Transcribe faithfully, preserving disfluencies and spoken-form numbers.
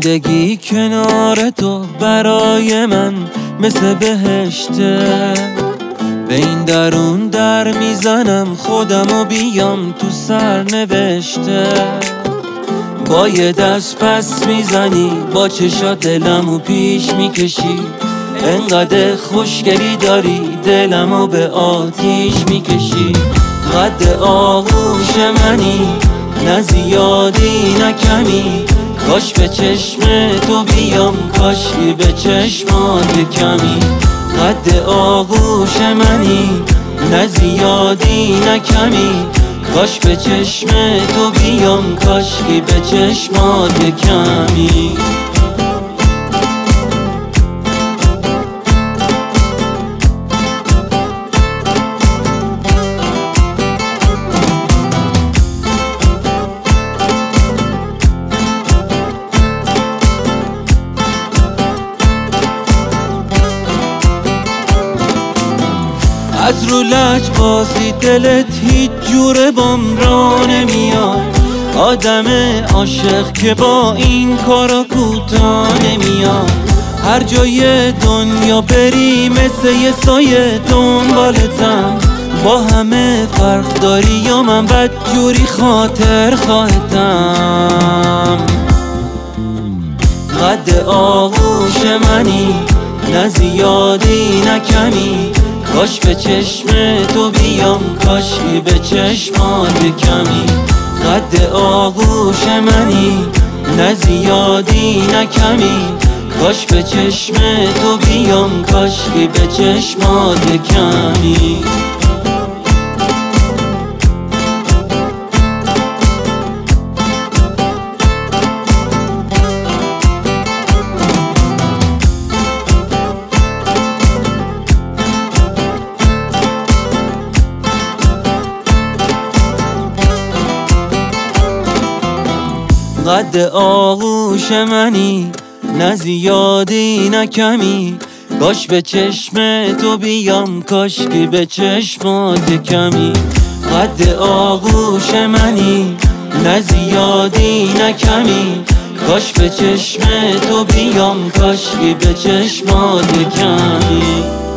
زندگی کنار تو برای من مثل بهشته. به این درون در میزنم خودمو بیام تو سرنوشته. با یه دست پس میزنی با چشات دلمو پیش میکشی. انقدر خوشگلی داری دلمو به آتیش میکشی. قد آغوش منی نه زیادی نه کمی. کاش به چشم تو بیام کاشکی به چشمات کمی. قد آغوش منی نه زیادی نه کمی. کاش به چشم تو بیام کاشکی به چشمات کمی. از رو لج بازی دلت هیچ جوره بام را نمیاد. آدم عاشق که با این کارا کوتاه نمیاد. هر جای دنیا بری مثل یه سایه دنبالتم. با همه فرق داری یا من بد جوری خاطر خواهتم. قد آغوش منی نه زیادی نه کمی. کاش به چشم تو بیام کاشکی به چشمات کمی. قد آغوش منی نه زیادی نه کمی. کاش به چشم تو بیام کاشکی به چشمات کمی. قد آغوش منی نه زیادی نه کمی. کاش به چشم تو بیام کاشکی به چشمات کمی. قد آغوش منی نه زیادی نه کمی. کاش به چشم تو بیام کاشکی به چشمات کمی.